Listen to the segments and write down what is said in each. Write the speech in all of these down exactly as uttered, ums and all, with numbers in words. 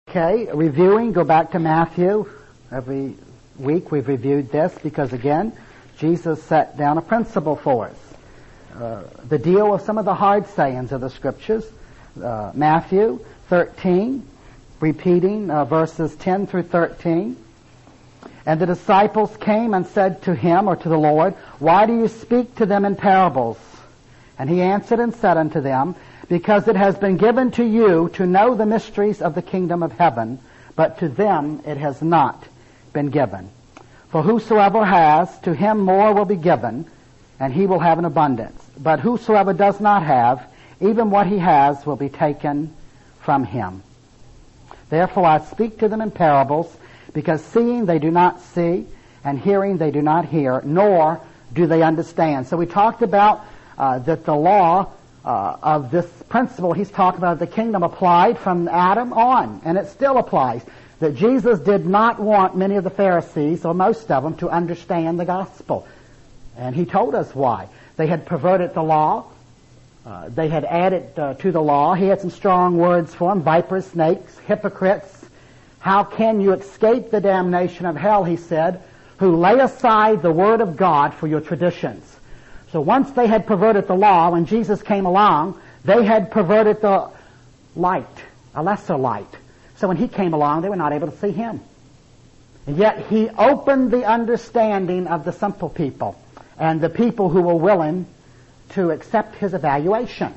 Okay, reviewing, go back to Matthew. Every week we've reviewed this because, again, Jesus set down a principle for us. Uh, the deal with some of the hard sayings of the Scriptures. Uh, Matthew thirteen, repeating uh, verses ten through thirteen. And the disciples came and said to him, or to the Lord, "Why do you speak to them in parables?" And he answered and said unto them, "Because it has been given to you to know the mysteries of the kingdom of heaven, but to them it has not been given. For whosoever has, to him more will be given, and he will have an abundance. But whosoever does not have, even what he has will be taken from him. Therefore I speak to them in parables, because seeing they do not see, and hearing they do not hear, nor do they understand." So we talked about uh, that the law uh, of this principle he's talking about, the kingdom, applied from Adam on, and it still applies. That Jesus did not want many of the Pharisees, or most of them, to understand the gospel. And he told us why. They had perverted the law. Uh, they had added uh, to the law. He had some strong words for them: vipers, snakes, hypocrites. "How can you escape the damnation of hell," he said, "who lay aside the word of God for your traditions?" So once they had perverted the law, when Jesus came along, they had perverted the light, a lesser light. So when he came along, they were not able to see him. And yet he opened the understanding of the simple people and the people who were willing to accept his evaluation.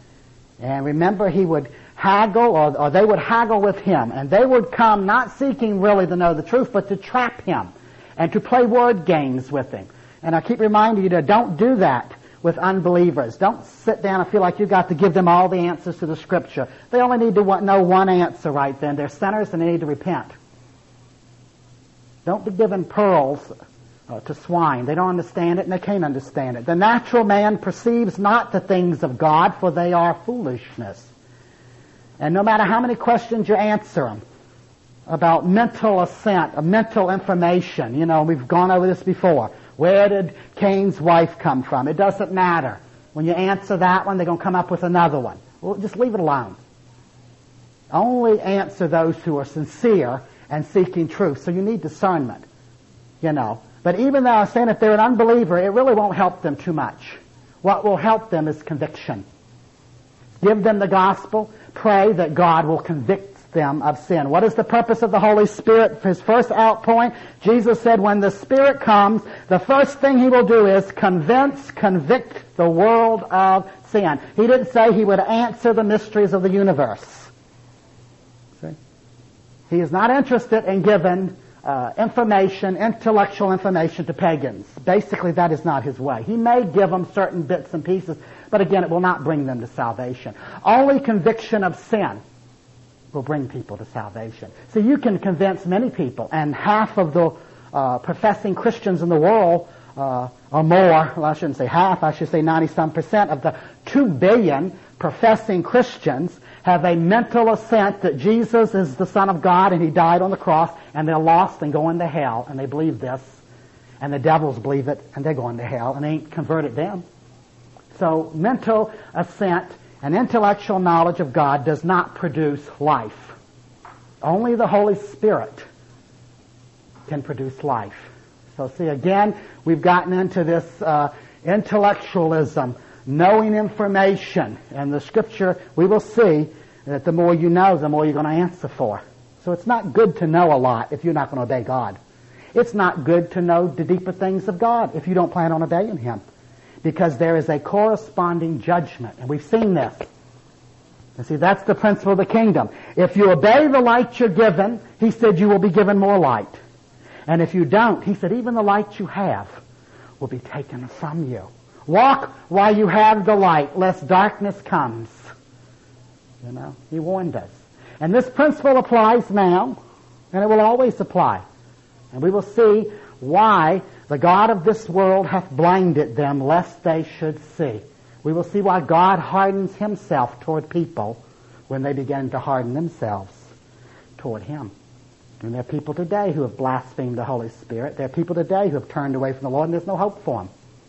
And remember, he would haggle, or, or they would haggle with him, and they would come not seeking really to know the truth, but to trap him and to play word games with him. And I keep reminding you to don't do that with unbelievers. Don't sit down and feel like you've got to give them all the answers to the Scripture. They only need to know one answer right then. They're sinners and they need to repent. Don't be giving pearls uh, to swine. They don't understand it and they can't understand it. The natural man perceives not the things of God, for they are foolishness. And no matter how many questions you answer them about mental assent, uh, mental information, you know, we've gone over this before. Where did Cain's wife come from? It doesn't matter. When you answer that one, they're going to come up with another one. Well, just leave it alone. Only answer those who are sincere and seeking truth. So you need discernment, you know. But even though I'm saying if they're an unbeliever, it really won't help them too much. What will help them is conviction. Give them the gospel. Pray that God will convict them of sin. What is the purpose of the Holy Spirit? His first outpoint, Jesus said, when the Spirit comes, the first thing he will do is convince, convict the world of sin. He didn't say he would answer the mysteries of the universe. See? He is not interested in giving uh, information, intellectual information to pagans. Basically, that is not his way. He may give them certain bits and pieces, but again, it will not bring them to salvation. Only conviction of sin will bring people to salvation. So you can convince many people, and half of the uh, professing Christians in the world, uh, or more, well, I shouldn't say half, I should say ninety-some percent of the two billion professing Christians have a mental assent that Jesus is the Son of God and he died on the cross, and they're lost and going to hell, and they believe this, and the devils believe it, and they're going to hell, and they ain't converted them. So mental assent and intellectual knowledge of God does not produce life. Only the Holy Spirit can produce life. So see, again, we've gotten into this uh, intellectualism, knowing information. And the Scripture, we will see that the more you know, the more you're going to answer for. So it's not good to know a lot if you're not going to obey God. It's not good to know the deeper things of God if you don't plan on obeying Him. Because there is a corresponding judgment. And we've seen this. And see, that's the principle of the kingdom. If you obey the light you're given, he said you will be given more light. And if you don't, he said even the light you have will be taken from you. Walk while you have the light, lest darkness comes. You know, he warned us. And this principle applies now, and it will always apply. And we will see why the God of this world hath blinded them, lest they should see. We will see why God hardens himself toward people when they begin to harden themselves toward him. And there are people today who have blasphemed the Holy Spirit. There are people today who have turned away from the Lord, and there's no hope for them.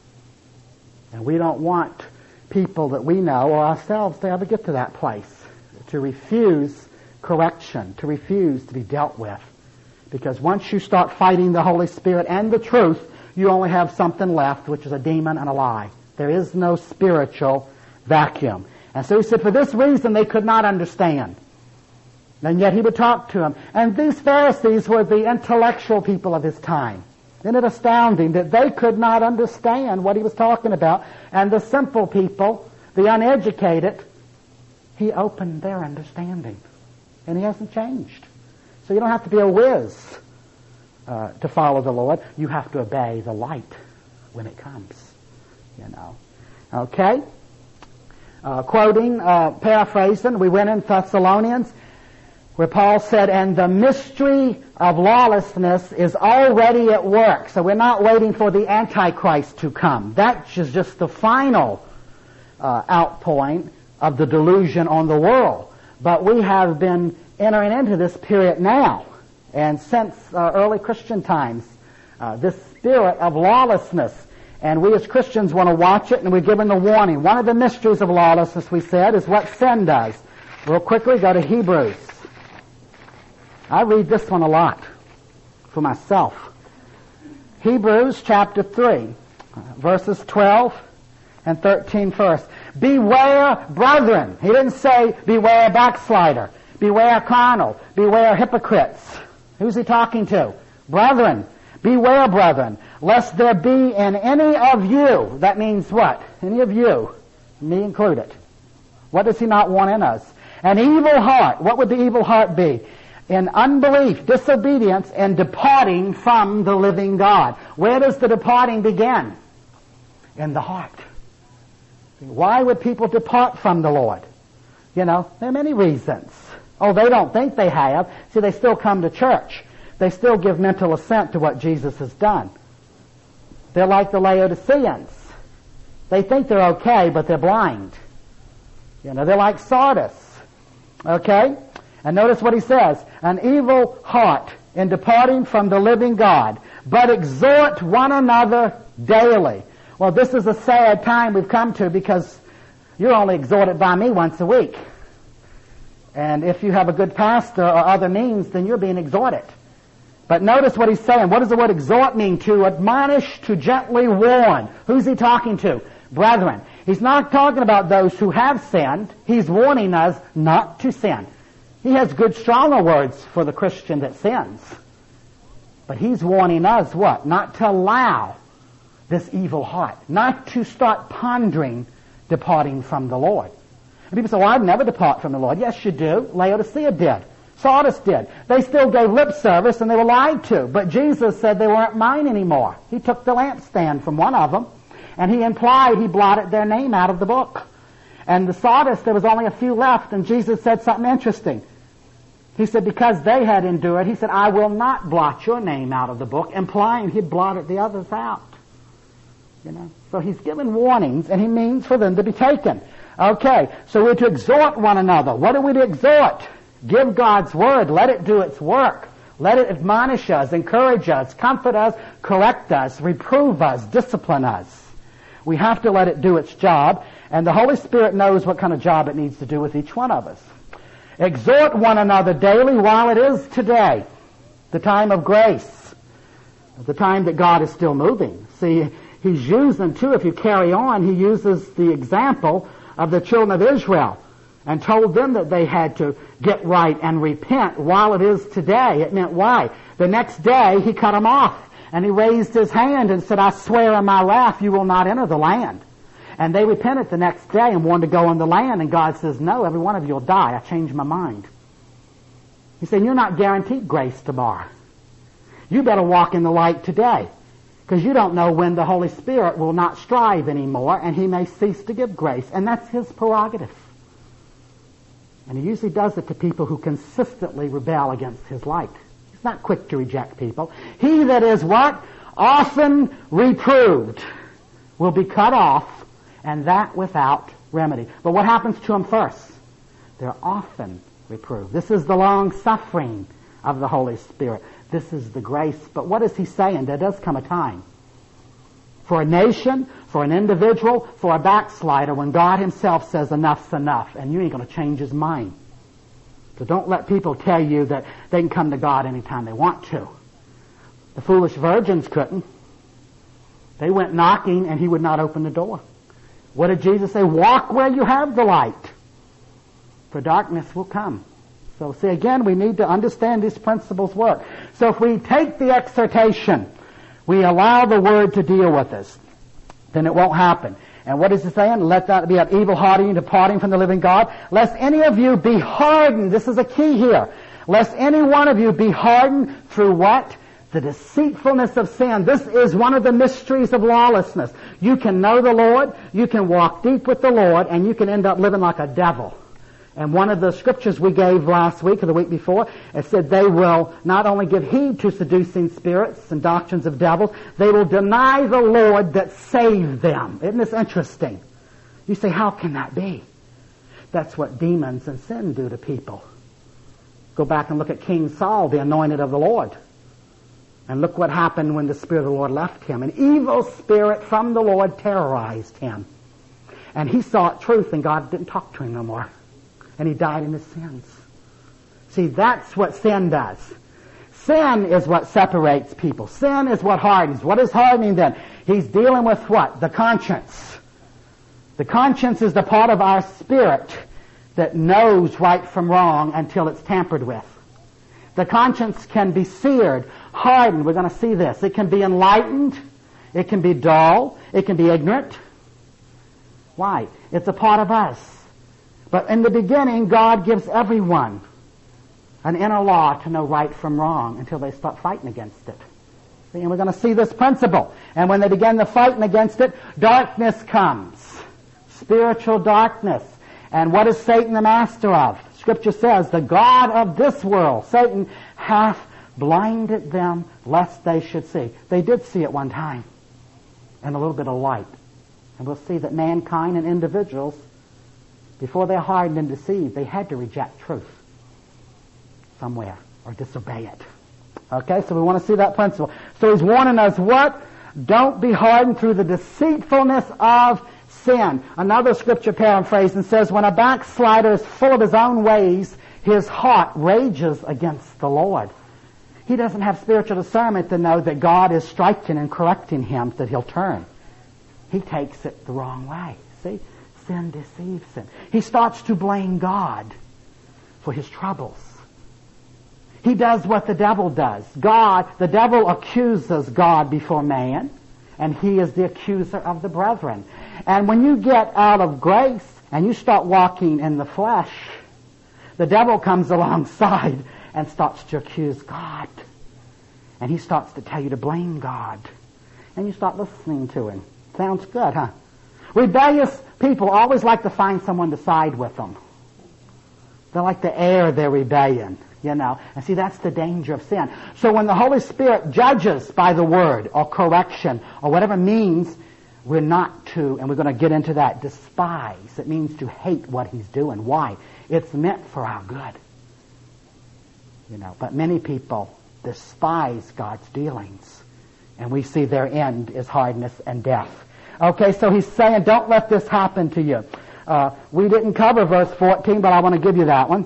And we don't want people that we know or ourselves to ever get to that place, to refuse correction, to refuse to be dealt with. Because once you start fighting the Holy Spirit and the truth, you only have something left, which is a demon and a lie. There is no spiritual vacuum. And so he said, for this reason they could not understand. And yet he would talk to them. And these Pharisees were the intellectual people of his time. Isn't it astounding that they could not understand what he was talking about? And the simple people, the uneducated, he opened their understanding. And he hasn't changed. So you don't have to be a whiz uh, to follow the Lord. You have to obey the light when it comes. You know. Okay? Uh, quoting, uh, paraphrasing, we went in Thessalonians, where Paul said, and the mystery of lawlessness is already at work. So we're not waiting for the Antichrist to come. That is just the final uh, outpouring of the delusion on the world. But we have been entering into this period now. And since uh, early Christian times, uh, this spirit of lawlessness. And we as Christians want to watch it, and we're given the warning. One of the mysteries of lawlessness, we said, is what sin does. Real quickly, go to Hebrews. I read this one a lot for myself. Hebrews chapter three, verses twelve and thirteen first. Beware, brethren. He didn't say beware backslider. Beware carnal. Beware hypocrites. Who's he talking to? Brethren. Beware, brethren, lest there be in any of you, that means what? Any of you, me included. What does he not want in us? An evil heart. What would the evil heart be? In unbelief, disobedience, and departing from the living God. Where does the departing begin? In the heart. Why would people depart from the Lord? You know, there are many reasons. Oh, they don't think they have. See, they still come to church. They still give mental assent to what Jesus has done. They're like the Laodiceans. They think they're okay, but they're blind. You know, they're like Sardis. Okay? And notice what he says. An evil heart in departing from the living God, but exhort one another daily. Well, this is a sad time we've come to because you're only exhorted by me once a week. And if you have a good pastor or other means, then you're being exhorted. But notice what he's saying. What does the word exhort mean? To admonish, to gently warn. Who's he talking to? Brethren. He's not talking about those who have sinned. He's warning us not to sin. He has good, stronger words for the Christian that sins. But he's warning us what? Not to allow this evil heart. Not to start pondering departing from the Lord. And people say, well, I'd never depart from the Lord. Yes, you do. Laodicea did. Sardis did. They still gave lip service and they were lied to. But Jesus said they weren't mine anymore. He took the lampstand from one of them and he implied he blotted their name out of the book. And the Sardis, there was only a few left, and Jesus said something interesting. He said, because they had endured, he said, I will not blot your name out of the book, implying he blotted the others out. You know? So he's given warnings, and he means for them to be taken. Okay, so we're to exhort one another. What are we to exhort? Give God's word. Let it do its work. Let it admonish us, encourage us, comfort us, correct us, reprove us, discipline us. We have to let it do its job, and the Holy Spirit knows what kind of job it needs to do with each one of us. Exhort one another daily while it is today, the time of grace, the time that God is still moving. See, he's using, too, if you carry on, he uses the example of the children of Israel and told them that they had to get right and repent while it is today. It meant why? The next day, he cut them off, and he raised his hand and said, I swear in my wrath you will not enter the land. And they repented the next day and wanted to go in the land, and God says, no, every one of you will die. I changed my mind. He said, you're not guaranteed grace tomorrow. You better walk in the light today, because you don't know when the Holy Spirit will not strive anymore, and he may cease to give grace. And that's his prerogative. And he usually does it to people who consistently rebel against his light. He's not quick to reject people. He that is what? Often reproved will be cut off, and that without remedy. But what happens to them first? They're often reproved. This is the long suffering of the Holy Spirit. This is the grace. But what is he saying? There does come a time for a nation, for an individual, for a backslider, when God himself says enough's enough, and you ain't going to change his mind. So don't let people tell you that they can come to God anytime they want to. The foolish virgins couldn't. They went knocking and he would not open the door. What did Jesus say? Walk where you have the light, for darkness will come. So see, again, we need to understand these principles work. So if we take the exhortation, we allow the Word to deal with us, then it won't happen. And what is it saying? Let that be of evil heart and departing from the living God. Lest any of you be hardened. This is a key here. Lest any one of you be hardened through what? The deceitfulness of sin. This is one of the mysteries of lawlessness. You can know the Lord, you can walk deep with the Lord, and you can end up living like a devil. And one of the scriptures we gave last week or the week before, it said they will not only give heed to seducing spirits and doctrines of devils, they will deny the Lord that saved them. Isn't this interesting? You say, how can that be? That's what demons and sin do to people. Go back and look at King Saul, the anointed of the Lord. And look what happened when the Spirit of the Lord left him. An evil spirit from the Lord terrorized him. And he sought truth, and God didn't talk to him no more. And he died in his sins. See, that's what sin does. Sin is what separates people. Sin is what hardens. What is hardening then? He's dealing with what? The conscience. The conscience is the part of our spirit that knows right from wrong until it's tampered with. The conscience can be seared, hardened. We're going to see this. It can be enlightened. It can be dull. It can be ignorant. Why? It's a part of us. But in the beginning, God gives everyone an inner law to know right from wrong until they start fighting against it. See, and we're going to see this principle. And when they begin the fighting against it, darkness comes. Spiritual darkness. And what is Satan the master of? Scripture says, the God of this world, Satan, hath blinded them lest they should see. They did see at one time. And a little bit of light. And we'll see that mankind and individuals, before they're hardened and deceived, they had to reject truth somewhere or disobey it. Okay, so we want to see that principle. So he's warning us what? Don't be hardened through the deceitfulness of sin. Another scripture paraphrasing says, when a backslider is full of his own ways, his heart rages against the Lord. He doesn't have spiritual discernment to know that God is striking and correcting him, that he'll turn. He takes it the wrong way. See? Sin deceives him. He starts to blame God for his troubles. He does what the devil does. God, the devil accuses God before man, and he is the accuser of the brethren. And when you get out of grace and you start walking in the flesh, the devil comes alongside and starts to accuse God. And he starts to tell you to blame God. And you start listening to him. Sounds good, huh? Rebellious people always like to find someone to side with them. They like to air their rebellion, you know. And see, that's the danger of sin. So when the Holy Spirit judges by the word or correction or whatever means, we're not to, and we're going to get into that, despise. It means to hate what he's doing. Why? It's meant for our good. You know, but many people despise God's dealings. And we see their end is hardness and death. Okay, so he's saying, don't let this happen to you. Uh, we didn't cover verse fourteen, but I want to give you that one.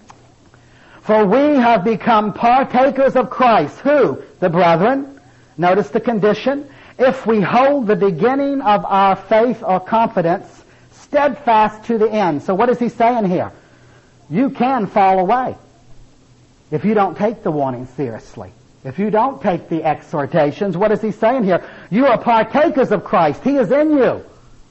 For we have become partakers of Christ. Who? The brethren. Notice the condition. If we hold the beginning of our faith or confidence steadfast to the end. So what is he saying here? You can fall away if you don't take the warning seriously. If you don't take the exhortations, what is he saying here? You are partakers of Christ. He is in you.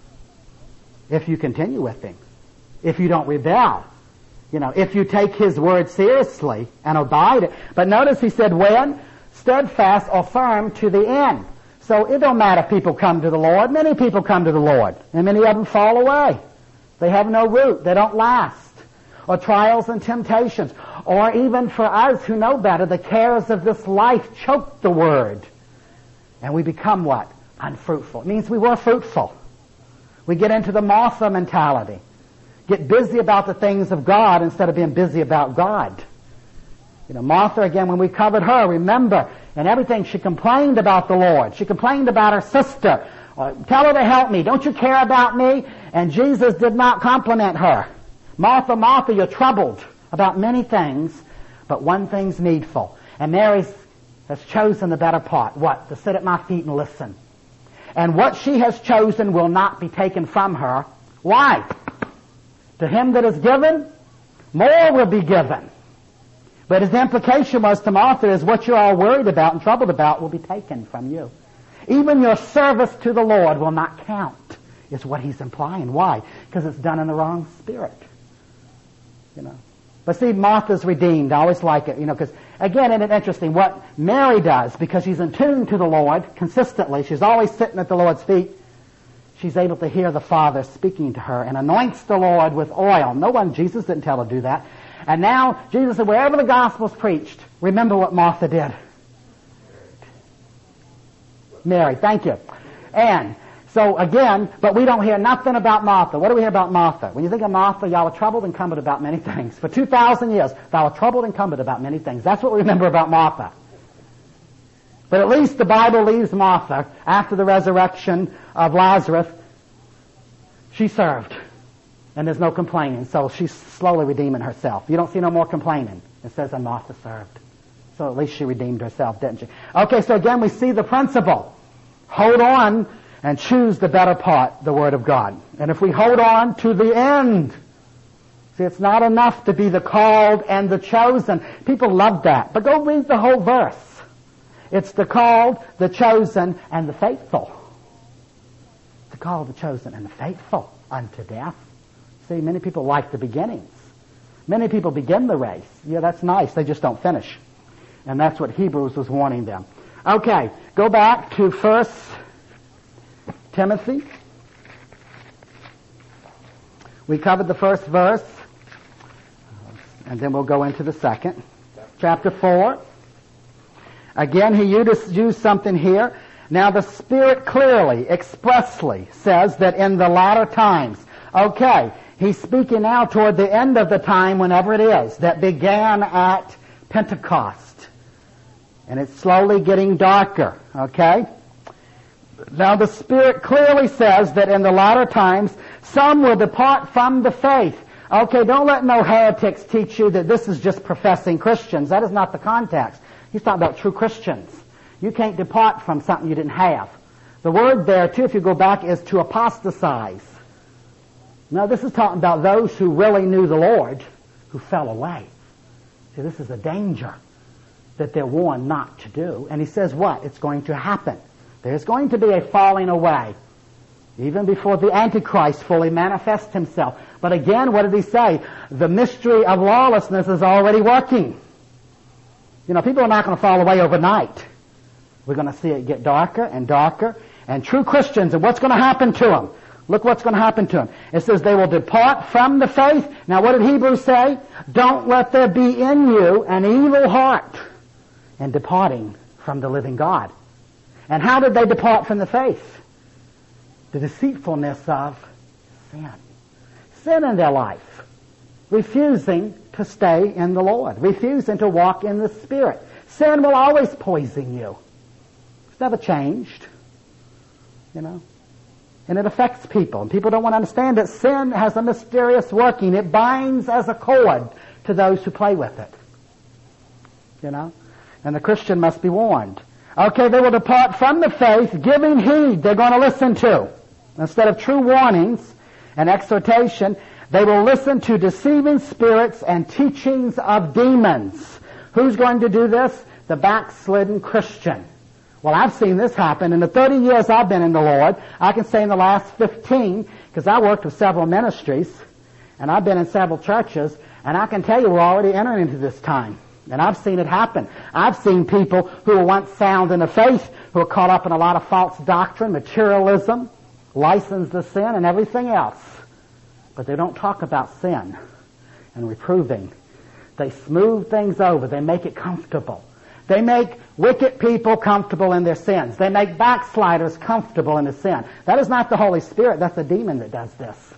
If you continue with him. If you don't rebel. You know, if you take his word seriously and abide it. But notice he said when? Steadfast or firm to the end. So it don't matter if people come to the Lord. Many people come to the Lord. And many of them fall away. They have no root. They don't last. Or trials and temptations. Or even for us who know better, the cares of this life choke the word. And we become what? Unfruitful. It means we were fruitful. We get into the Martha mentality. Get busy about the things of God instead of being busy about God. You know, Martha, again, when we covered her, remember, and everything, she complained about the Lord. She complained about her sister. Tell her to help me. Don't you care about me? And Jesus did not compliment her. Martha, Martha, you're troubled about many things, but one thing's needful. And Mary has chosen the better part. What? To sit at my feet and listen. And what she has chosen will not be taken from her. Why? To him that is given, more will be given. But his implication was to Martha is what you're all worried about and troubled about will be taken from you. Even your service to the Lord will not count, is what he's implying. Why? Because it's done in the wrong spirit. You know. But see, Martha's redeemed. I always like it, you know, because, again, isn't it interesting what Mary does, because she's in tune to the Lord consistently. She's always sitting at the Lord's feet. She's able to hear the Father speaking to her and anoints the Lord with oil. No one, Jesus didn't tell her to do that. And now, Jesus said, wherever the gospel's preached, remember what Martha did. Mary, thank you. And so again, but we don't hear nothing about Martha. What do we hear about Martha? When you think of Martha, y'all are troubled and cumbered about many things. For two thousand years, thou art troubled and cumbered about many things. That's what we remember about Martha. But at least the Bible leaves Martha, after the resurrection of Lazarus, she served. And there's no complaining. So she's slowly redeeming herself. You don't see no more complaining. It says, and Martha served. So at least she redeemed herself, didn't she? Okay, so again we see the principle. Hold on and choose the better part, the Word of God. And if we hold on to the end, see, it's not enough to be the called and the chosen. People love that. But go read the whole verse. It's the called, the chosen, and the faithful. The called, the chosen, and the faithful unto death. See, many people like the beginnings. Many people begin the race. Yeah, that's nice. They just don't finish. And that's what Hebrews was warning them. Okay, go back to First Timothy. We covered the first verse, and then we'll go into the second. Chapter four. Again, he used something here. Now the Spirit clearly, expressly says that in the latter times. Okay, he's speaking now toward the end of the time, whenever it is, that began at Pentecost. And it's slowly getting darker, okay? Now the Spirit clearly says that in the latter times, some will depart from the faith. Okay, don't let no heretics teach you that this is just professing Christians. That is not the context. He's talking about true Christians. You can't depart from something you didn't have. The word there, too, if you go back, is to apostatize. Now, this is talking about those who really knew the Lord, who fell away. See, this is a danger that they're warned not to do. And he says what? It's going to happen. There's going to be a falling away, even before the Antichrist fully manifests himself. But again, what did he say? The mystery of lawlessness is already working. You know, people are not going to fall away overnight. We're going to see it get darker and darker. And true Christians, and what's going to happen to them? Look what's going to happen to them. It says they will depart from the faith. Now what did Hebrews say? Don't let there be in you an evil heart in departing from the living God. And how did they depart from the faith? The deceitfulness of sin. Sin in their life. Refusing to stay in the Lord. Refusing to walk in the Spirit. Sin will always poison you. It's never changed. You know. And it affects people. And people don't want to understand that sin has a mysterious working. It binds as a cord to those who play with it. You know. And the Christian must be warned. Okay, they will depart from the faith, giving heed they're going to listen to. Instead of true warnings and exhortation, they will listen to deceiving spirits and teachings of demons. Who's going to do this? The backslidden Christian. Well, I've seen this happen. In the thirty years I've been in the Lord, I can say in the last fifteen, because I worked with several ministries, and I've been in several churches, and I can tell you we're already entering into this time. And I've seen it happen. I've seen people who were once sound in the faith, who are caught up in a lot of false doctrine, materialism, license to sin, and everything else. But they don't talk about sin and reproving. They smooth things over. They make it comfortable. They make wicked people comfortable in their sins. They make backsliders comfortable in their sin. That is not the Holy Spirit. That's the demon that does this.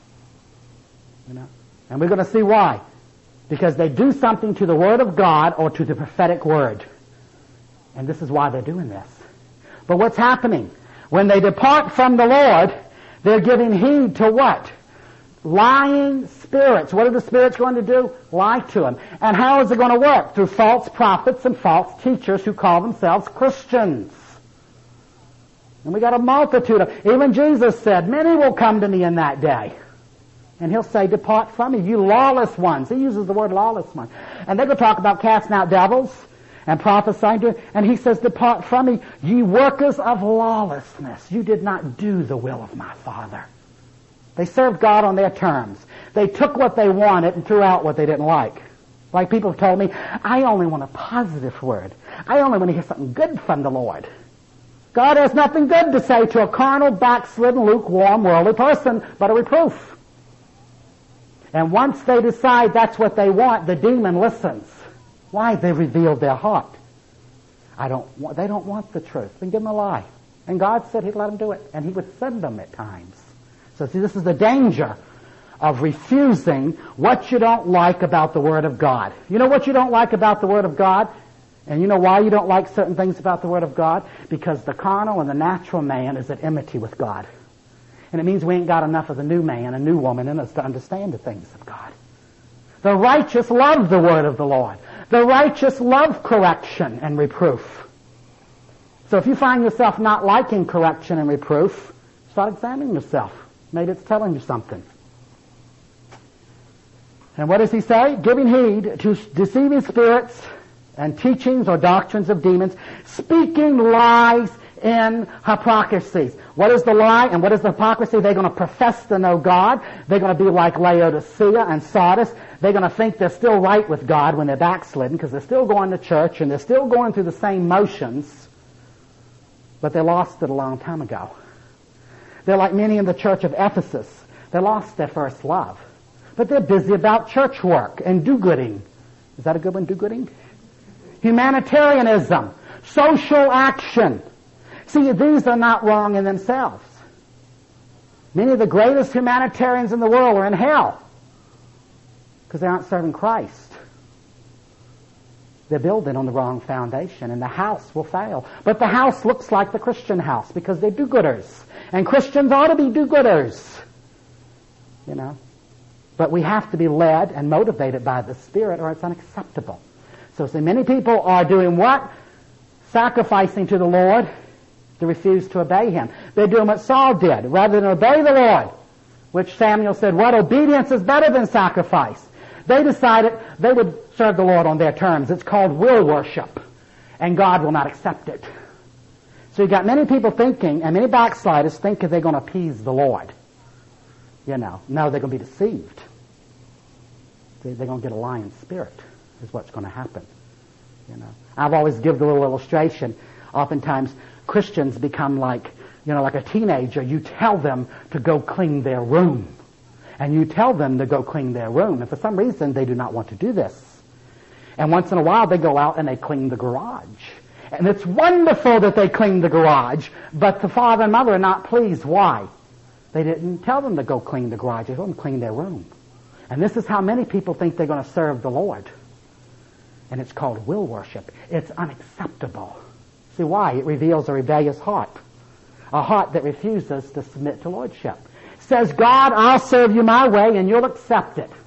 You know? And we're going to see why. Because they do something to the Word of God or to the prophetic Word. And this is why they're doing this. But what's happening? When they depart from the Lord, they're giving heed to what? Lying spirits. What are the spirits going to do? Lie to him. And how is it going to work? Through false prophets and false teachers who call themselves Christians. And we got a multitude of, even Jesus said, many will come to me in that day. And he'll say, depart from me, you lawless ones. He uses the word lawless ones. And they're going to talk about casting out devils and prophesying to, and he says, depart from me, ye workers of lawlessness. You did not do the will of my Father. They served God on their terms. They took what they wanted and threw out what they didn't like. Like people have told me, I only want a positive word. I only want to hear something good from the Lord. God has nothing good to say to a carnal, backslidden, lukewarm, worldly person, but a reproof. And once they decide that's what they want, the demon listens. Why? They've revealed their heart. I don't want, they don't want the truth. Then give them a lie. And God said he'd let them do it. And he would send them at times. So see, this is the danger of refusing what you don't like about the Word of God. You know what you don't like about the Word of God? And you know why you don't like certain things about the Word of God? Because the carnal and the natural man is at enmity with God. And it means we ain't got enough of the new man and new woman in us to understand the things of God. The righteous love the Word of the Lord. The righteous love correction and reproof. So if you find yourself not liking correction and reproof, start examining yourself. Maybe it's telling you something. And what does he say? Giving heed to deceiving spirits and teachings or doctrines of demons, speaking lies in hypocrisies. What is the lie and what is the hypocrisy? They're going to profess to know God. They're going to be like Laodicea and Sardis. They're going to think they're still right with God when they're backslidden because they're still going to church and they're still going through the same motions, but they lost it a long time ago. They're like many in the church of Ephesus. They lost their first love. But they're busy about church work and do-gooding. Is that a good one, do-gooding? Humanitarianism, social action. See, these are not wrong in themselves. Many of the greatest humanitarians in the world are in hell because they aren't serving Christ. They're building on the wrong foundation, and the house will fail. But the house looks like the Christian house because they're do-gooders. And Christians ought to be do-gooders. You know. But we have to be led and motivated by the Spirit or it's unacceptable. So see, many people are doing what? Sacrificing to the Lord to refuse to obey Him. They're doing what Saul did. Rather than obey the Lord, which Samuel said, what obedience is better than sacrifice? They decided they would serve the Lord on their terms. It's called will worship. And God will not accept it. So you've got many people thinking, and many backsliders think that they're going to appease the Lord. You know, no, they're going to be deceived. They're going to get a lying spirit is what's going to happen. You know, I've always given the little illustration. Oftentimes, Christians become like, you know, like a teenager. You tell them to go clean their room. And you tell them to go clean their room. And for some reason, they do not want to do this. And once in a while, they go out and they clean the garage. And it's wonderful that they clean the garage, but the father and mother are not pleased. Why? They didn't tell them to go clean the garage. They told them to clean their room. And this is how many people think they're going to serve the Lord. And it's called will worship. It's unacceptable. See why? It reveals a rebellious heart. A heart that refuses to submit to lordship. Says, God, I'll serve you my way and you'll accept it.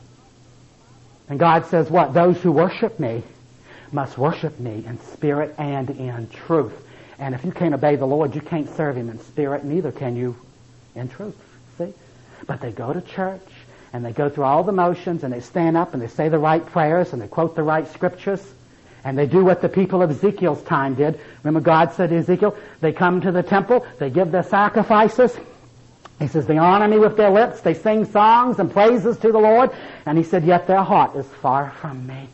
And God says what? Those who worship me must worship me in spirit and in truth. And if you can't obey the Lord, you can't serve Him in spirit, neither can you in truth. See? But they go to church, and they go through all the motions, and they stand up, and they say the right prayers, and they quote the right scriptures, and they do what the people of Ezekiel's time did. Remember God said to Ezekiel, they come to the temple, they give their sacrifices. He says, they honor me with their lips, they sing songs and praises to the Lord, and he said, yet their heart is far from me.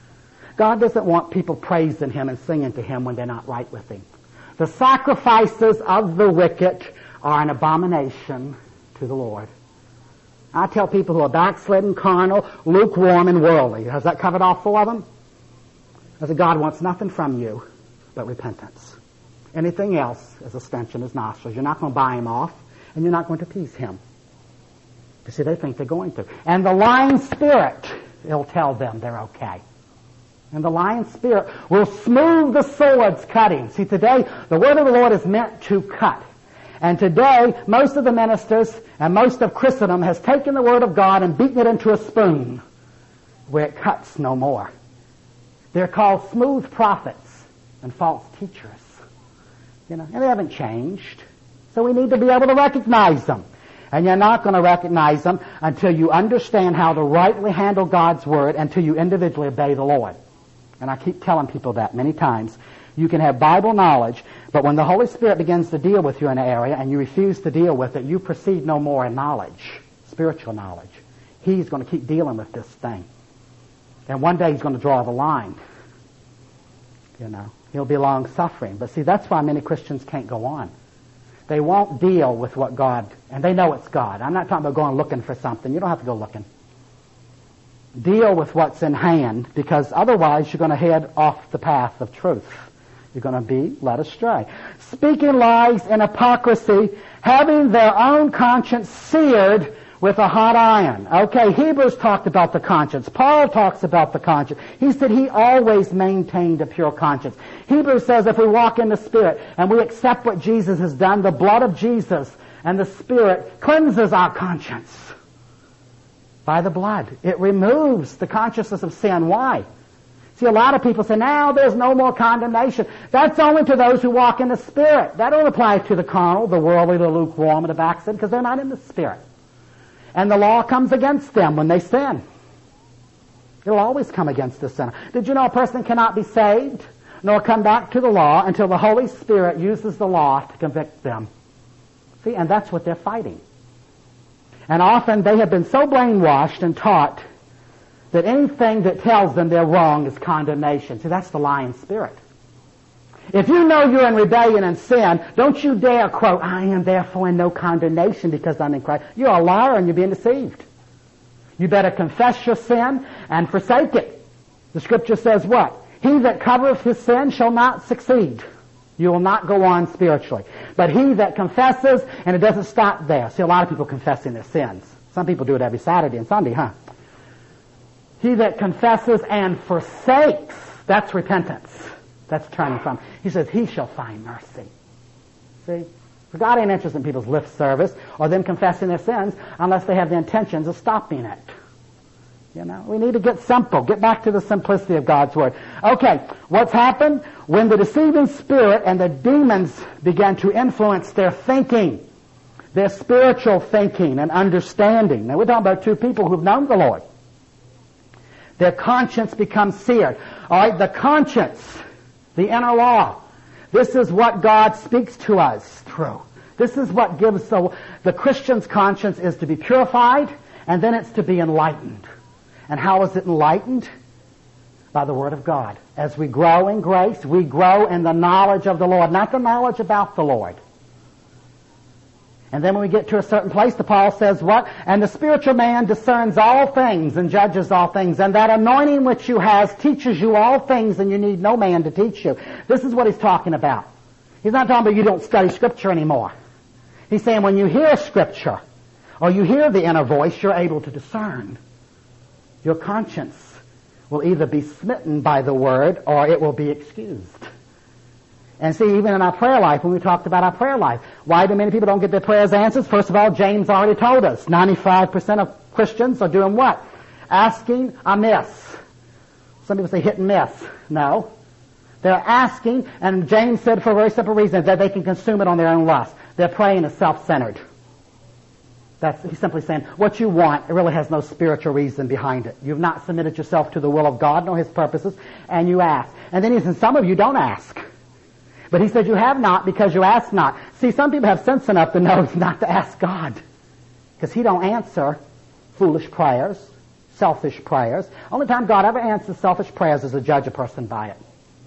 God doesn't want people praising Him and singing to Him when they're not right with Him. The sacrifices of the wicked are an abomination to the Lord. I tell people who are backslidden, carnal, lukewarm, and worldly. Has that covered all four of them? I said, God wants nothing from you but repentance. Anything else is a stench in His nostrils. You're not going to buy Him off, and you're not going to appease Him. You see, they think they're going to. And the lying spirit, it'll tell them they're okay. And the lying spirit will smooth the sword's cutting. See, today, the word of the Lord is meant to cut. And today, most of the ministers and most of Christendom has taken the Word of God and beaten it into a spoon where it cuts no more. They're called smooth prophets and false teachers. You know, and they haven't changed. So we need to be able to recognize them. And you're not going to recognize them until you understand how to rightly handle God's Word, until you individually obey the Lord. And I keep telling people that many times. You can have Bible knowledge, but when the Holy Spirit begins to deal with you in an area and you refuse to deal with it, you proceed no more in knowledge, spiritual knowledge. He's going to keep dealing with this thing. And one day He's going to draw the line. You know, He'll be long-suffering. But see, that's why many Christians can't go on. They won't deal with what God, and they know it's God. I'm not talking about going looking for something. You don't have to go looking. Deal with what's in hand, because otherwise you're going to head off the path of truth. You're going to be led astray. Speaking lies and hypocrisy, having their own conscience seared with a hot iron. Okay, Hebrews talked about the conscience. Paul talks about the conscience. He said he always maintained a pure conscience. Hebrews says if we walk in the Spirit and we accept what Jesus has done, the blood of Jesus and the Spirit cleanses our conscience by the blood. It removes the consciousness of sin. Why? See, a lot of people say, now there's no more condemnation. That's only to those who walk in the Spirit. That don't apply to the carnal, the worldly, the lukewarm, and the backslid, because they're not in the Spirit. And the law comes against them when they sin. It'll always come against the sinner. Did you know a person cannot be saved nor come back to the law until the Holy Spirit uses the law to convict them? See, and that's what they're fighting. And often they have been so brainwashed and taught that anything that tells them they're wrong is condemnation. See, that's the lying spirit. If you know you're in rebellion and sin, don't you dare quote, I am therefore in no condemnation because I'm in Christ. You're a liar and you're being deceived. You better confess your sin and forsake it. The Scripture says what? He that covereth his sin shall not succeed. You will not go on spiritually. But he that confesses, and it doesn't stop there. See, a lot of people confessing their sins. Some people do it every Saturday and Sunday, huh? He that confesses and forsakes, that's repentance. That's turning from. He says, he shall find mercy. See? For God ain't interested in people's lip service or them confessing their sins unless they have the intentions of stopping it. You know, we need to get simple. Get back to the simplicity of God's Word. Okay, what's happened? When the deceiving spirit and the demons began to influence their thinking, their spiritual thinking and understanding. Now, we're talking about two people who've known the Lord. Their conscience becomes seared. All right, the conscience, the inner law. This is what God speaks to us through. This is what gives the, the Christian's conscience is to be purified, and then it's to be enlightened. And how is it enlightened? By the Word of God. As we grow in grace, we grow in the knowledge of the Lord, not the knowledge about the Lord. And then when we get to a certain place, the Paul says what? And the spiritual man discerns all things and judges all things. And that anointing which you has teaches you all things, and you need no man to teach you. This is what he's talking about. He's not talking about you don't study Scripture anymore. He's saying when you hear Scripture, or you hear the inner voice, you're able to discern. Your conscience will either be smitten by the Word, or it will be excused. And see, even in our prayer life, when we talked about our prayer life, why do many people don't get their prayers answered? First of all, James already told us, ninety-five percent of Christians are doing what? Asking amiss. Some people say hit and miss. No. They're asking, and James said for a very simple reason, that they can consume it on their own lust. Their praying is self-centered. That's, he's simply saying, what you want, it really has no spiritual reason behind it. You've not submitted yourself to the will of God nor His purposes, and you ask. And then he says, some of you don't ask. But he said, you have not because you ask not. See, some people have sense enough to know not to ask God. Because He don't answer foolish prayers, selfish prayers. Only time God ever answers selfish prayers is to judge a person by it.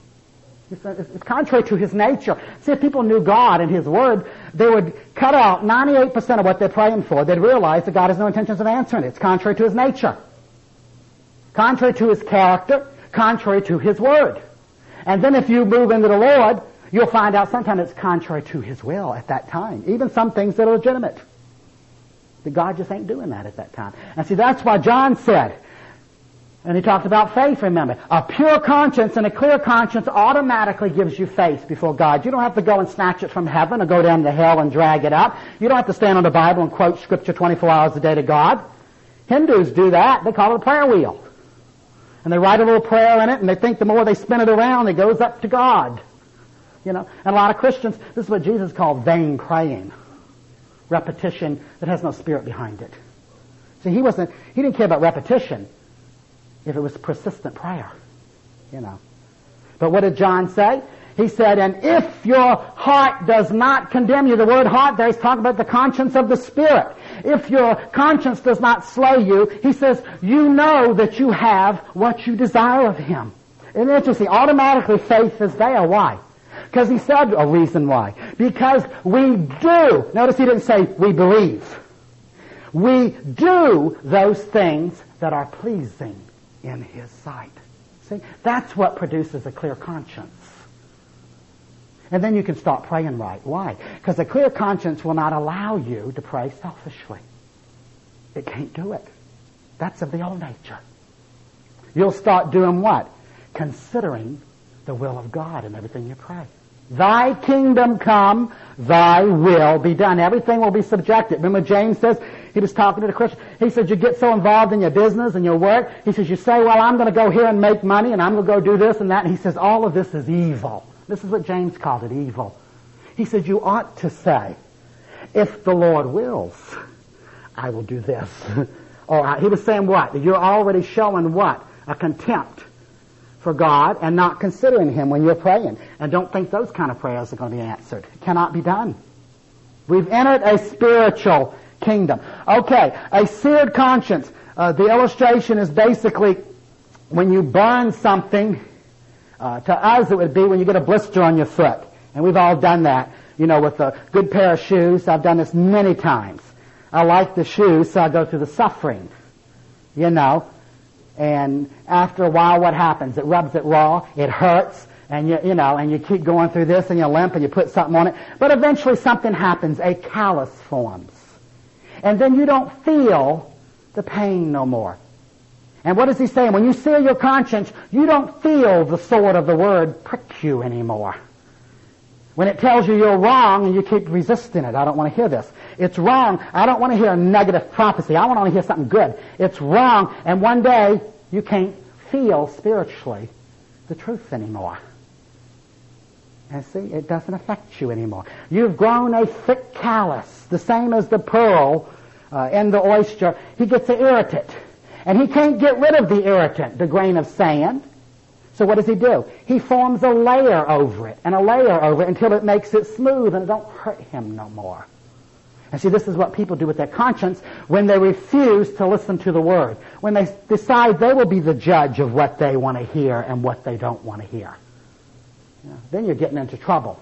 It's contrary to His nature. See, if people knew God and His Word, they would cut out ninety-eight percent of what they're praying for. They'd realize that God has no intentions of answering it. It's contrary to His nature. Contrary to His character. Contrary to His Word. And then if you move into the Lord, you'll find out sometimes it's contrary to His will at that time. Even some things that are legitimate. That God just ain't doing that at that time. And see, that's why John said, And he talked about faith, remember. A pure conscience and a clear conscience automatically gives you faith before God. You don't have to go and snatch it from heaven or go down to hell and drag it up. You don't have to stand on the Bible and quote Scripture twenty-four hours a day to God. Hindus do that. They call it a prayer wheel. And they write a little prayer in it, and they think the more they spin it around, it goes up to God. You know, and a lot of Christians, this is what Jesus called vain praying. Repetition that has no spirit behind it. See, he wasn't, he didn't care about repetition if it was persistent prayer, you know. But what did John say? He said, and if your heart does not condemn you, the word heart there, he's talking about the conscience of the Spirit. If your conscience does not slay you, he says, you know that you have what you desire of him. And interesting, automatically faith is there. Why? Because he said a reason why. Because we do. Notice he didn't say we believe. We do those things that are pleasing in his sight. See? That's what produces a clear conscience. And then you can start praying right. Why? Because a clear conscience will not allow you to pray selfishly. It can't do it. That's of the old nature. You'll start doing what? Considering the will of God in everything you pray. Thy kingdom come, thy will be done. Everything will be subjected. Remember James says, he was talking to the Christian, he said you get so involved in your business and your work, he says you say, well, I'm going to go here and make money and I'm going to go do this and that. And he says all of this is evil. This is what James called it, evil. He said you ought to say, if the Lord wills, I will do this. Or he was saying what? You're already showing what? A contempt for God and not considering him when you're praying. And don't think those kind of prayers are going to be answered. It cannot be done. We've entered a spiritual kingdom. Okay, a seared conscience. Uh, the illustration is basically when you burn something, uh, to us it would be when you get a blister on your foot. And we've all done that, you know, with a good pair of shoes. I've done this many times. I like the shoes, so I go through the suffering, you know. And after a while, what happens? It rubs it raw, it hurts, and you, you know, and you keep going through this, and you limp, and you put something on it. But eventually something happens, a callus forms. And then you don't feel the pain no more. And what is he saying? When you sear your conscience, you don't feel the sword of the word prick you anymore. When it tells you you're wrong and you keep resisting it, I don't want to hear this. It's wrong. I don't want to hear a negative prophecy. I want to hear something good. It's wrong. And one day, you can't feel spiritually the truth anymore. And see, it doesn't affect you anymore. You've grown a thick callus, the same as the pearl uh, in the oyster. He gets an irritant. And he can't get rid of the irritant, the grain of sand. So what does he do? He forms a layer over it, and a layer over it until it makes it smooth and it don't hurt him no more. And see, this is what people do with their conscience when they refuse to listen to the Word. When they decide they will be the judge of what they want to hear and what they don't want to hear. You know, then you're getting into trouble.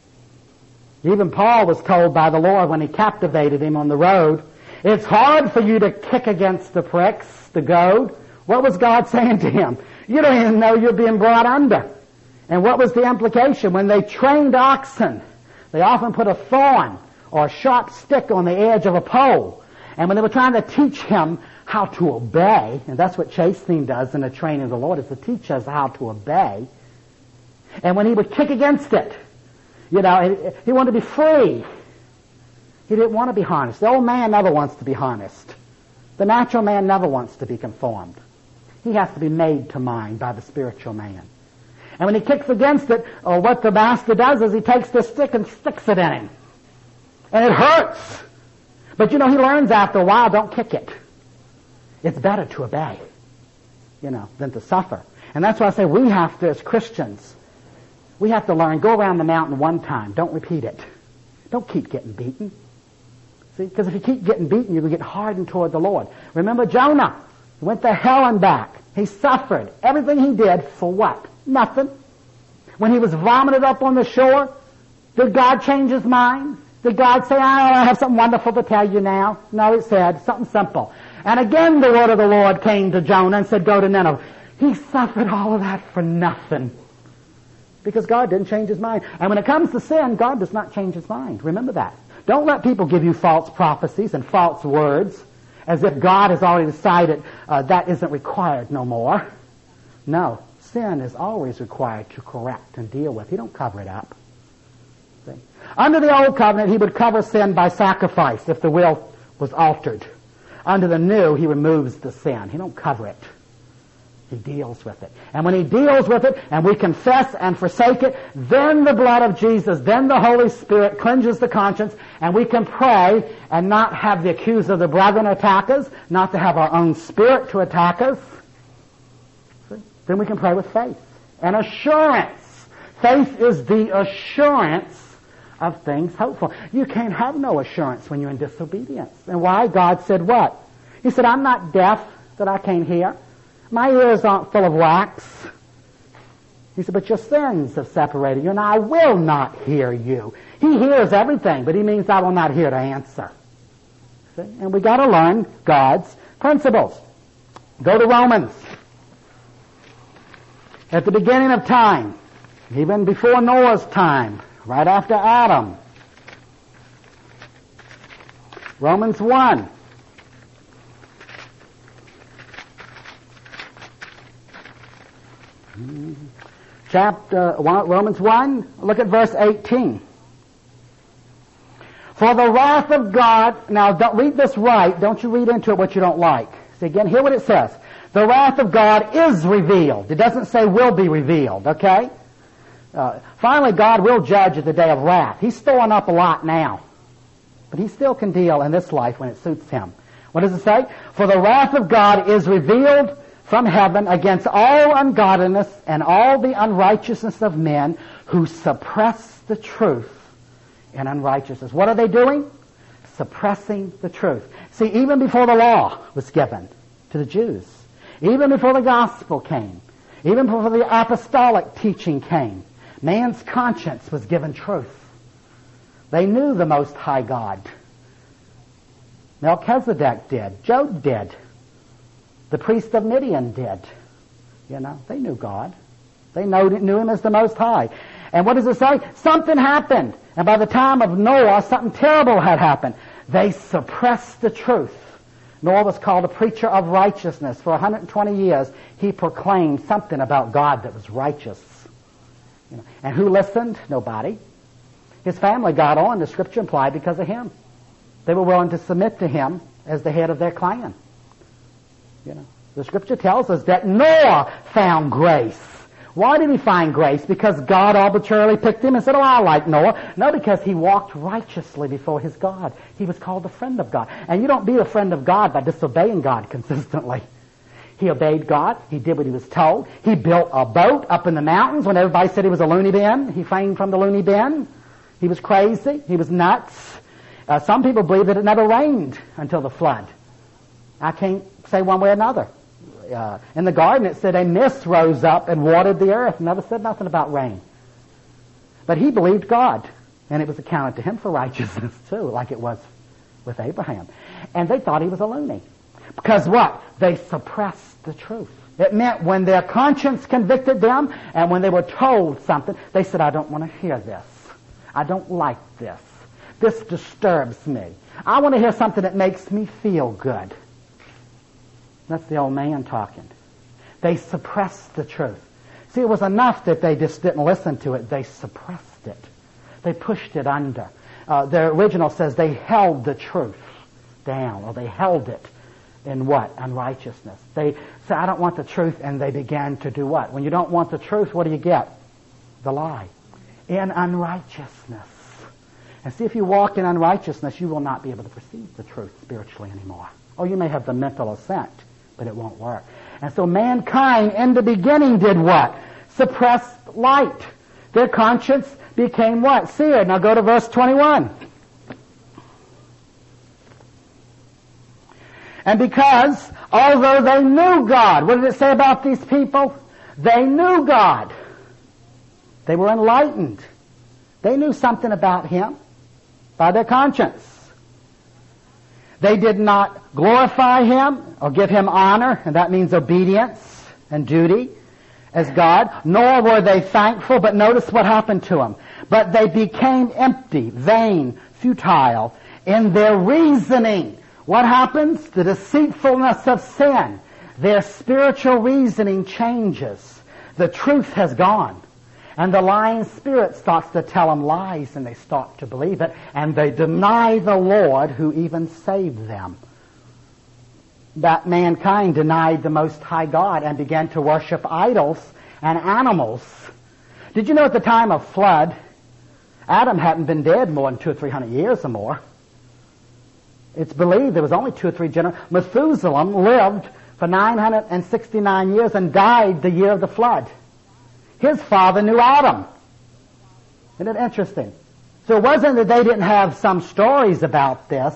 Even Paul was told by the Lord when he captivated him on the road, it's hard for you to kick against the pricks, the goad. What was God saying to him? You don't even know you're being brought under. And what was the implication? When they trained oxen, they often put a thorn or a sharp stick on the edge of a pole. And when they were trying to teach him how to obey, and that's what chastening does in the training of the Lord, is to teach us how to obey. And when he would kick against it, you know, he wanted to be free. He didn't want to be harnessed. The old man never wants to be harnessed. The natural man never wants to be conformed. He has to be made to mind by the spiritual man. And when he kicks against it, or what the master does is he takes the stick and sticks it in him. And it hurts. But you know, he learns after a while, don't kick it. It's better to obey, you know, than to suffer. And that's why I say we have to, as Christians, we have to learn, go around the mountain one time. Don't repeat it. Don't keep getting beaten. See, because if you keep getting beaten, you're going to get hardened toward the Lord. Remember Jonah. He went to hell and back. He suffered. Everything he did for what? Nothing. When he was vomited up on the shore, did God change his mind? Did God say, oh, I have something wonderful to tell you now? No, it said something simple. And again the word of the Lord came to Jonah and said, go to Nineveh. He suffered all of that for nothing. Because God didn't change his mind. And when it comes to sin, God does not change his mind. Remember that. Don't let people give you false prophecies and false words as if God has already decided uh, that isn't required no more. No, sin is always required to correct and deal with. He don't cover it up. See? Under the old covenant, he would cover sin by sacrifice if the will was altered. Under the new, he removes the sin. He don't cover it. He deals with it. And when he deals with it, and we confess and forsake it, then the blood of Jesus, then the Holy Spirit cleanses the conscience, and we can pray and not have the accuser of the brethren attack us, not to have our own spirit to attack us. See? Then we can pray with faith and assurance. Faith is the assurance of things hopeful. You can't have no assurance when you're in disobedience. And why? God said what? He said, I'm not deaf that I can't hear. My ears aren't full of wax. He said, but your sins have separated you, and I will not hear you. He hears everything, but he means I will not hear to answer. See? And we got to learn God's principles. Go to Romans. At the beginning of time, even before Noah's time, right after Adam. Romans one. Chapter Romans one, look at verse eighteen. For the wrath of God, now don't read this right, don't you read into it what you don't like. See again, hear what it says. The wrath of God is revealed. It doesn't say will be revealed, okay? Uh, finally, God will judge at the day of wrath. He's storing up a lot now. But he still can deal in this life when it suits him. What does it say? For the wrath of God is revealed from heaven against all ungodliness and all the unrighteousness of men who suppress the truth in unrighteousness. What are they doing? Suppressing the truth. See, even before the law was given to the Jews, even before the gospel came, even before the apostolic teaching came, man's conscience was given truth. They knew the Most High God. Melchizedek did. Job did. The priest of Midian did. You know, they knew God. They knew, knew him as the Most High. And what does it say? Something happened. And by the time of Noah, something terrible had happened. They suppressed the truth. Noah was called a preacher of righteousness. For one hundred twenty years, he proclaimed something about God that was righteous. You know, and who listened? Nobody. His family got on, the Scripture implied, because of him. They were willing to submit to him as the head of their clan. You know, the Scripture tells us that Noah found grace. Why did he find grace? Because God arbitrarily picked him and said, oh, I like Noah. No, because he walked righteously before his God. He was called a friend of God. And you don't be a friend of God by disobeying God consistently. He obeyed God. He did what he was told. He built a boat up in the mountains when everybody said he was a loony bin. He refrained from the loony bin. He was crazy. He was nuts. Uh, some people believe that it never rained until the flood. I can't say one way or another. Uh, in the garden it said a mist rose up and watered the earth. Never said nothing about rain. But he believed God, and it was accounted to him for righteousness too, like it was with Abraham. And they thought he was a loony. Because what? They suppressed the truth. It meant when their conscience convicted them and when they were told something, they said, I don't want to hear this. I don't like this. This disturbs me. I want to hear something that makes me feel good. That's the old man talking. They suppressed the truth. See, it was enough that they just didn't listen to it. They suppressed it. They pushed it under. Uh, the original says they held the truth down, or they held it in what? Unrighteousness. They said, I don't want the truth, and they began to do what? When you don't want the truth, what do you get? The lie. In unrighteousness. And see, if you walk in unrighteousness, you will not be able to perceive the truth spiritually anymore. Or you may have the mental assent, but it won't work. And so mankind in the beginning did what? Suppressed light. Their conscience became what? Seared. Now go to verse twenty-one. And because, although they knew God, what did it say about these people? They knew God. They were enlightened. They knew something about Him by their conscience. They did not glorify Him or give Him honor, and that means obedience and duty as God, nor were they thankful, but notice what happened to them. But they became empty, vain, futile in their reasoning. What happens? The deceitfulness of sin. Their spiritual reasoning changes. The truth has gone. And the lying spirit starts to tell them lies, and they start to believe it, and they deny the Lord who even saved them. That mankind denied the Most High God and began to worship idols and animals. Did you know at the time of flood, Adam hadn't been dead more than two or three hundred years or more? It's believed there was only two or three generations. Methuselah lived for nine hundred sixty-nine years and died the year of the flood. His father knew Adam. Isn't it interesting? So it wasn't that they didn't have some stories about this,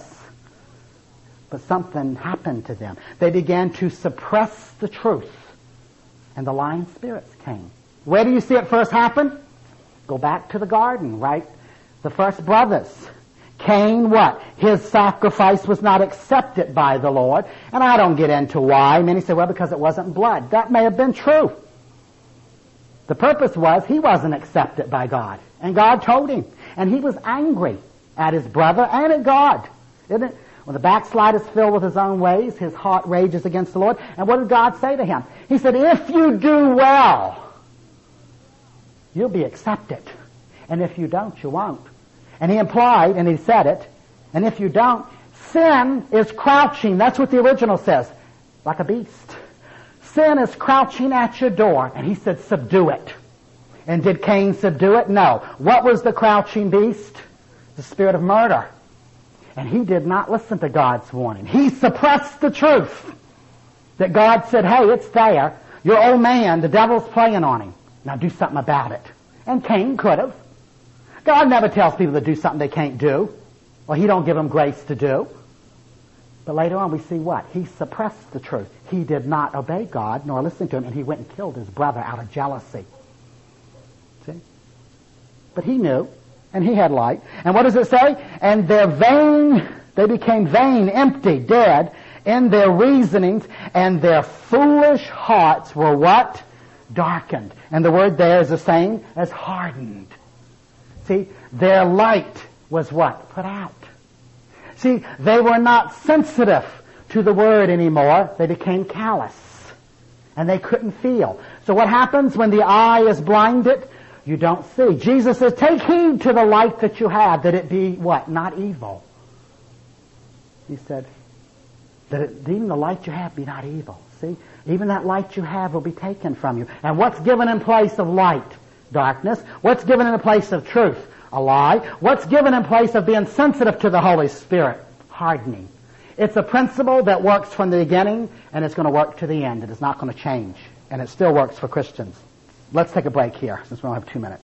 but something happened to them. They began to suppress the truth, and the lying spirits came. Where do you see it first happen? Go back to the garden, right? The first brothers. Cain, what? His sacrifice was not accepted by the Lord. And I don't get into why. Many say, well, because it wasn't blood. That may have been true. The purpose was he wasn't accepted by God. And God told him. And he was angry at his brother and at God. Isn't it? When the backslider is filled with his own ways, his heart rages against the Lord. And what did God say to him? He said, if you do well, you'll be accepted. And if you don't, you won't. And he implied, and he said it, and if you don't, sin is crouching. That's what the original says. Like a beast. Sin is crouching at your door. And he said, subdue it. And did Cain subdue it? No. What was the crouching beast? The spirit of murder. And he did not listen to God's warning. He suppressed the truth. That God said, hey, it's there. Your old man, the devil's playing on him. Now do something about it. And Cain could have. God never tells people to do something they can't do. Or he don't give them grace to do. But later on we see what? He suppressed the truth. He did not obey God nor listen to him, and he went and killed his brother out of jealousy. See? But he knew, and he had light. And what does it say? And their vain, they became vain, empty, dead in their reasonings, and their foolish hearts were what? Darkened. And the word there is the same as hardened. See, their light was what? Put out. See, they were not sensitive to the word anymore. They became callous. And they couldn't feel. So what happens when the eye is blinded? You don't see. Jesus says, take heed to the light that you have, that it be what? Not evil. He said, that it, even the light you have be not evil. See? Even that light you have will be taken from you. And what's given in place of light? Darkness. What's given in the place of truth? A lie. What's given in place of being sensitive to the Holy Spirit? Hardening. It's a principle that works from the beginning, and it's going to work to the end. It is not going to change. And it still works for Christians. Let's take a break here, since we only have two minutes.